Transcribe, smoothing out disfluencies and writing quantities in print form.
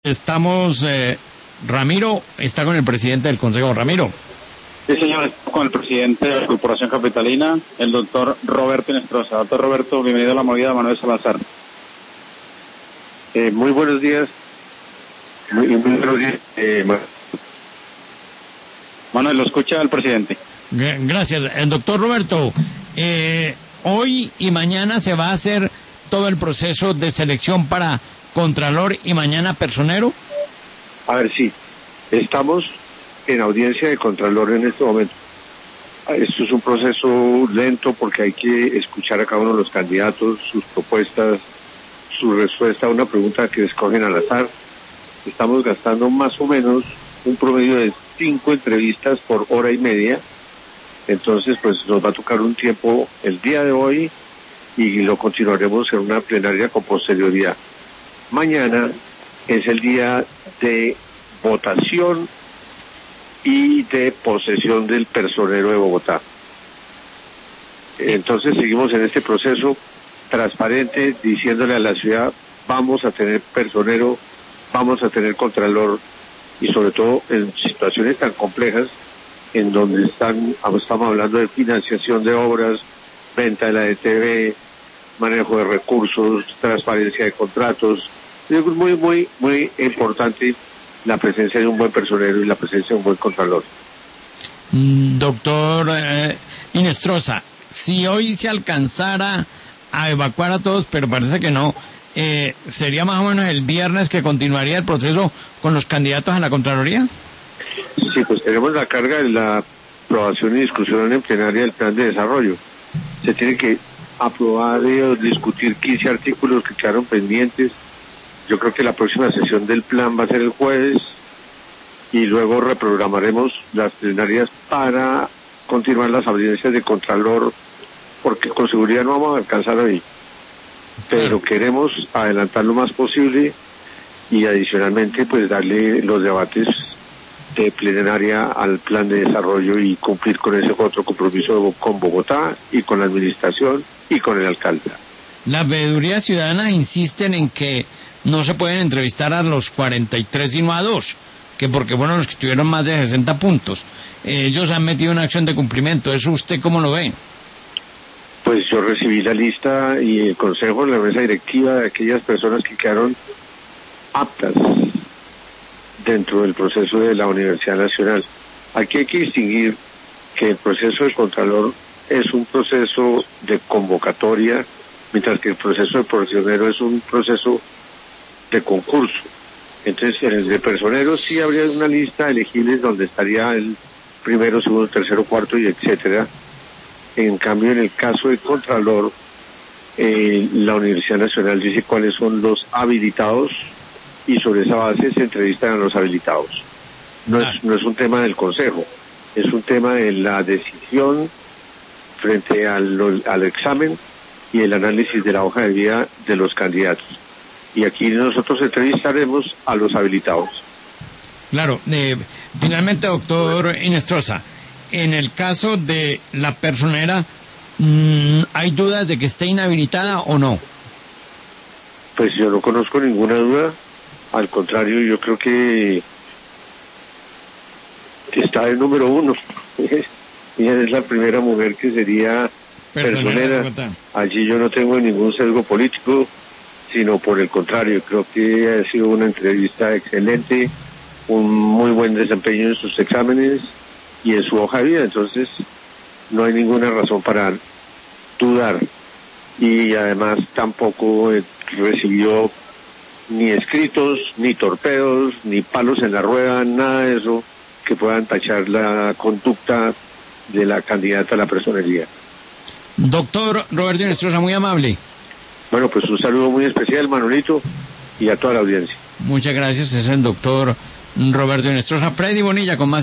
Estamos, Ramiro está con el presidente del Consejo. Ramiro. Sí, señor, con el presidente de la Corporación Capitalina, el doctor Roberto Inestrosa. Doctor Roberto, bienvenido a la movida, Manuel Salazar. Muy buenos días. Muy buenos días. Manuel, lo escucha el presidente. Gracias. El doctor Roberto, hoy y mañana se va a hacer todo el proceso de selección para Contralor y mañana Personero. A ver, sí, estamos en audiencia de Contralor en este momento. Esto es un proceso lento porque hay que escuchar a cada uno de los candidatos, sus propuestas, su respuesta a una pregunta que escogen al azar. Estamos gastando más o menos un promedio de 5 entrevistas por hora y media. Entonces, pues nos va a tocar un tiempo el día de hoy y lo continuaremos en una plenaria con posterioridad. Mañana es el día de votación y de posesión del personero de Bogotá. Entonces seguimos en este proceso transparente, diciéndole a la ciudad, vamos a tener personero, vamos a tener contralor, y sobre todo en situaciones tan complejas en donde estamos hablando de financiación de obras, venta de la ETV, manejo de recursos, transparencia de contratos. Es muy importante la presencia de un buen personero y la presencia de un buen contralor. Doctor Inestrosa, si hoy se alcanzara a evacuar a todos, pero parece que no, ¿sería más o menos el viernes que continuaría el proceso con los candidatos a la Contraloría? Sí, pues tenemos la carga de la aprobación y discusión en plenaria del plan de desarrollo. Se tiene que aprobar o discutir 15 artículos que quedaron pendientes. Yo creo que la próxima sesión del plan va a ser el jueves y luego reprogramaremos las plenarias para continuar las audiencias de Contralor, porque con seguridad no vamos a alcanzar hoy, pero queremos adelantar lo más posible y adicionalmente pues darle los debates de plenaria al plan de desarrollo y cumplir con ese otro compromiso con Bogotá y con la administración y con el alcalde. Las veedurías ciudadanas insisten en que no se pueden entrevistar a los 43 sino a 2, que porque fueron los que tuvieron más de 60 puntos. Ellos han metido una acción de cumplimiento. ¿Eso usted cómo lo ve? Pues yo recibí la lista y el consejo, la mesa directiva de aquellas personas que quedaron aptas dentro del proceso de la Universidad Nacional. Aquí hay que distinguir que el proceso de Contralor es un proceso de convocatoria, mientras que el proceso de profesionero es un proceso de concurso. Entonces, en el de personeros sí habría una lista de elegibles donde estaría el primero, segundo, tercero, cuarto y etcétera. En cambio, en el caso de Contralor, la Universidad Nacional dice cuáles son los habilitados y sobre esa base se entrevistan a los habilitados. No es un tema del Consejo, es un tema de la decisión frente al examen y el análisis de la hoja de vida de los candidatos. Y aquí nosotros entrevistaremos a los habilitados. Claro. Finalmente, doctor Inestrosa, en el caso de la personera, ¿hay dudas de que esté inhabilitada o no? Pues yo no conozco ninguna duda. Al contrario, yo creo que está el número 1. Ella es la primera mujer que sería personera. Allí yo no tengo ningún sesgo político, sino por el contrario, creo que ha sido una entrevista excelente, un muy buen desempeño en sus exámenes y en su hoja de vida, entonces no hay ninguna razón para dudar. Y además tampoco recibió ni escritos, ni torpedos, ni palos en la rueda, nada de eso que puedan tachar la conducta de la candidata a la personería. Doctor Roberto Inestrosa, muy amable. Bueno, pues un saludo muy especial, Manolito, y a toda la audiencia. Muchas gracias, es el doctor Roberto Inestrosa. Freddy Bonilla con más